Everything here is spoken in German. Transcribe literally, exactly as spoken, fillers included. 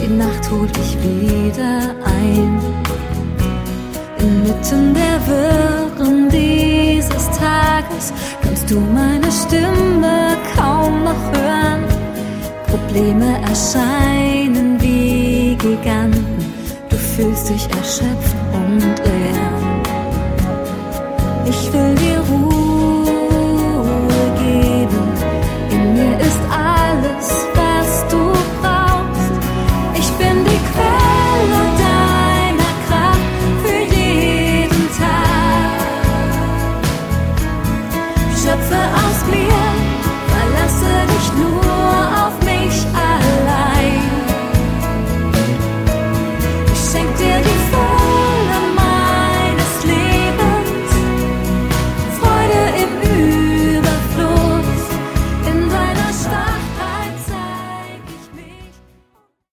die Nacht holt mich wieder ein. Inmitten der Wirren dieses Tages kannst du meine Stimme kaum noch hören. Probleme erscheinen wie Giganten, du fühlst dich erschöpft und leer. Ich will dir Ruhe geben, in mir ist alles, was du brauchst. Ich bin die Quelle deiner Kraft für jeden Tag. Schöpfe aus mir, verlasse dich nur